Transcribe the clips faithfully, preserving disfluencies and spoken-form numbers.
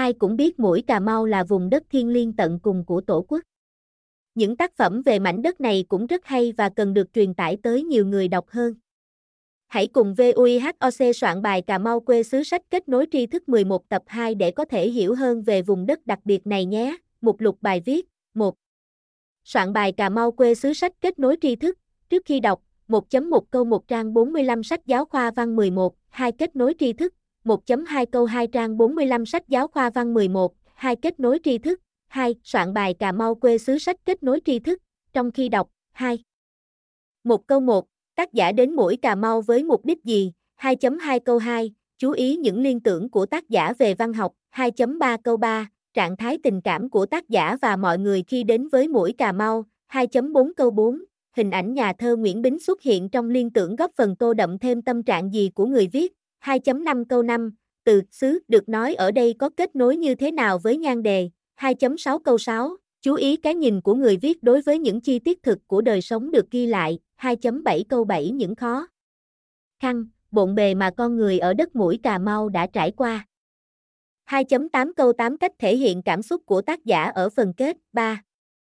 Ai cũng biết mũi Cà Mau là vùng đất thiêng liêng tận cùng của Tổ quốc. Những tác phẩm về mảnh đất này cũng rất hay và cần được truyền tải tới nhiều người đọc hơn. Hãy cùng vê u i hát o xê soạn bài Cà Mau quê xứ sách kết nối tri thức mười một tập hai để có thể hiểu hơn về vùng đất đặc biệt này nhé. Mục lục bài viết. một. Soạn bài Cà Mau quê xứ sách kết nối tri thức. Trước khi đọc, một chấm một câu một trang bốn mươi lăm sách giáo khoa văn mười một, hai kết nối tri thức. một chấm hai câu hai trang bốn mươi lăm sách giáo khoa văn mười một, hai kết nối tri thức. hai. Soạn bài Cà Mau quê xứ sách kết nối tri thức. Trong khi đọc. hai. một câu một. Tác giả đến mũi Cà Mau với mục đích gì? hai chấm hai câu hai. Chú ý những liên tưởng của tác giả về văn học. hai chấm ba câu ba. Trạng thái tình cảm của tác giả và mọi người khi đến với mũi Cà Mau. hai chấm bốn câu bốn. Hình ảnh nhà thơ Nguyễn Bính xuất hiện trong liên tưởng góp phần tô đậm thêm tâm trạng gì của người viết. hai chấm năm câu năm. Từ xứ được nói ở đây có kết nối như thế nào với nhan đề. hai chấm sáu câu sáu. Chú ý cái nhìn của người viết đối với những chi tiết thực của đời sống được ghi lại. hai chấm bảy câu bảy. Những khó khăn, bộn bề mà con người ở đất mũi Cà Mau đã trải qua. hai chấm tám câu tám. Cách thể hiện cảm xúc của tác giả ở phần kết. ba.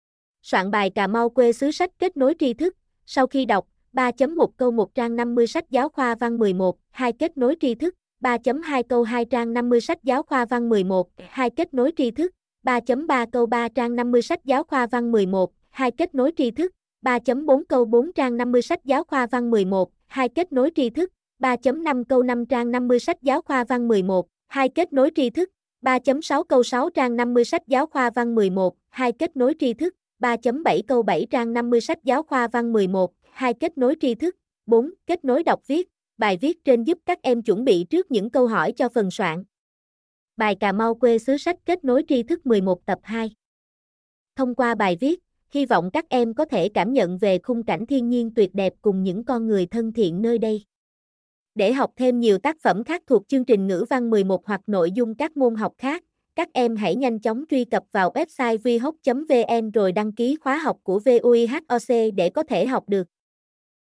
Soạn bài Cà Mau quê xứ sách kết nối tri thức. Sau khi đọc, ba chấm một câu một trang năm mươi sách giáo khoa văn mười một, hai kết nối tri thức. ba chấm hai câu hai trang năm mươi sách giáo khoa văn mười một, hai kết nối tri thức. ba chấm ba câu ba trang năm mươi sách giáo khoa văn mười một, hai kết nối tri thức. ba chấm bốn câu bốn trang năm mươi sách giáo khoa văn mười một, hai kết nối tri thức. ba chấm năm câu năm trang năm mươi sách giáo khoa văn mười một, hai kết nối tri thức. ba chấm sáu câu sáu trang năm mươi sách giáo khoa văn mười một, hai kết nối tri thức. ba chấm bảy câu bảy trang năm mươi sách giáo khoa văn mười một, hai kết nối tri thức. bốn. Kết nối đọc viết. Bài viết trên giúp các em chuẩn bị trước những câu hỏi cho phần soạn bài Cà Mau quê xứ sách kết nối tri thức mười một tập hai. Thông qua bài viết, hy vọng các em có thể cảm nhận về khung cảnh thiên nhiên tuyệt đẹp cùng những con người thân thiện nơi đây. Để học thêm nhiều tác phẩm khác thuộc chương trình ngữ văn mười một hoặc nội dung các môn học khác, các em hãy nhanh chóng truy cập vào website v hoc chấm vn rồi đăng ký khóa học của vê u i hát o xê để có thể học được.